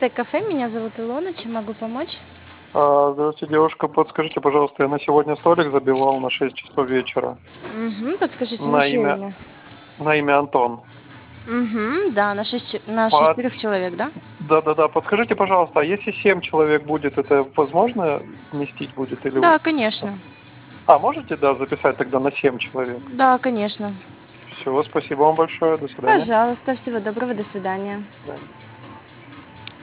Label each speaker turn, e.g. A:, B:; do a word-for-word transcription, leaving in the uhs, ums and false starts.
A: Стейк Кафе, меня зовут Илона, чем могу помочь?
B: А, Здравствуйте, девушка, подскажите, пожалуйста, я на сегодня столик забивал на шесть часов вечера
A: Угу, подскажите, на
B: на
A: чье
B: имя,
A: имя?
B: на имя Антон.
A: Угу, да, на шесть, че- на
B: Под...
A: шестерых человек, да?
B: Да-да-да, подскажите, пожалуйста, а если семь человек будет, это возможно вместить будет или...
A: Да, конечно.
B: А, можете, да, записать тогда на семь человек?
A: Да, конечно.
B: Все, спасибо вам большое, до свидания.
A: Пожалуйста, всего доброго, до свидания.
B: До свидания.